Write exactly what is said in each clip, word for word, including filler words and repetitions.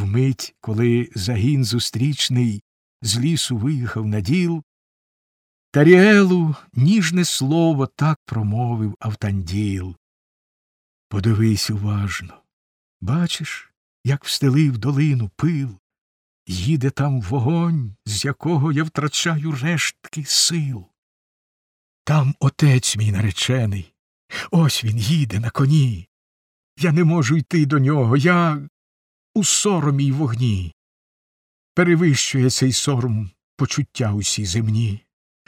Вмить, коли загін зустрічний з лісу виїхав на діл, Таріелу ніжне слово так промовив Автанділ. Подивись уважно. Бачиш, як встелив долину пил, їде там вогонь, з якого я втрачаю рештки сил. Там отець мій наречений, ось він їде на коні. Я не можу йти до нього, я у соромі й вогні. Перевищує цей сором почуття усі земні.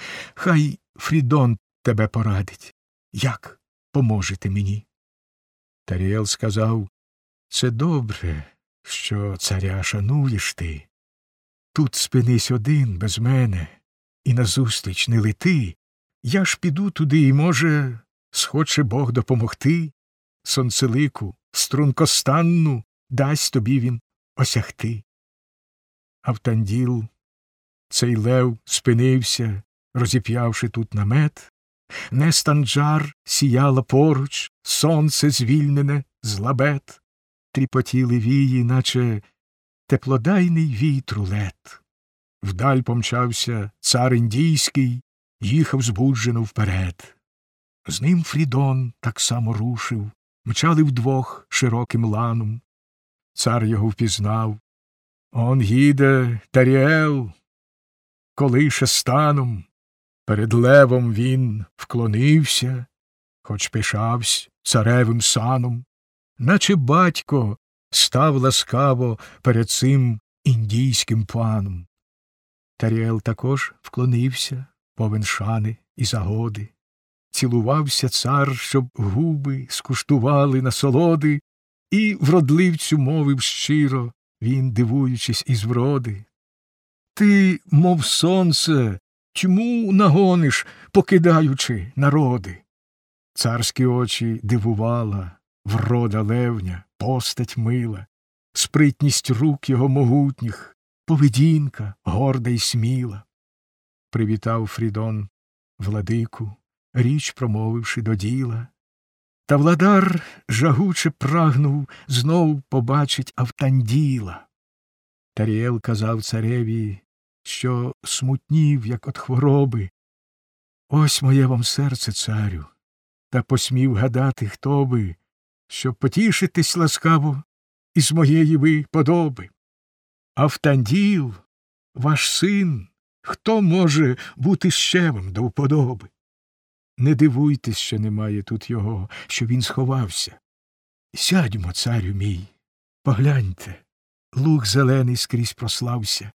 Хай Фрідон тебе порадить, як поможете мені. Таріел сказав, це добре, що царя шануєш ти. Тут спинись один без мене, і назустріч не лети. Я ж піду туди, і, може, схоче Бог допомогти. Сонцелику, стрункостанну, дасть тобі він осягти. Автанділ, цей лев, спинився, розіп'явши тут намет. Нестанджар сіяла поруч, сонце звільнене з лабет. Тріпотіли вії, наче теплодайний вітру лет. Вдаль помчався цар індійський, їхав збуджено вперед. З ним Фрідон так само рушив, мчали вдвох широким ланом. Цар його впізнав. Он їде Таріел, колише станом. Перед левом він вклонився, хоч пишавсь царевим саном. Наче батько став ласкаво перед цим індійським паном. Таріел також вклонився, повен шани і загоди. Цілувався цар, щоб губи скуштували насолоди, і вродливцю мовив щиро, він, дивуючись із вроди. Ти, мов сонце, тьму нагониш, покидаючи народи. Царські очі дивувала, врода левня, постать мила, спритність рук його могутніх, поведінка горда й сміла. Привітав Фрідон владику, річ промовивши до діла. Та владар жагуче прагнув знов побачить Автанділа. Таріел казав цареві, що смутнів, як от хвороби. Ось моє вам серце, царю, та посмів гадати, хто би, щоб потішитись ласкаво із моєї ви подоби. Автанділ, ваш син, хто може бути ще вам до вподоби? Не дивуйтесь, що немає тут його, що він сховався. Сядьмо, царю мій, погляньте, луг зелений скрізь прослався.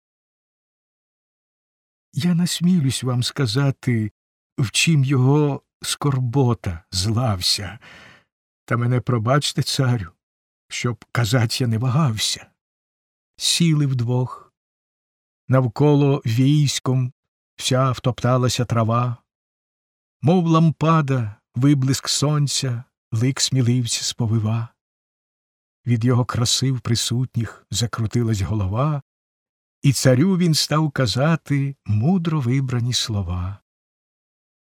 Я насмілюсь вам сказати, в чим його скорбота злався. Та мене пробачте, царю, щоб казать я не вагався. Сіли вдвох. Навколо військом вся втопталася трава. Мов лампада, виблиск сонця, лик сміливця сповива. Від його краси в присутніх закрутилась голова, і царю він став казати мудро вибрані слова.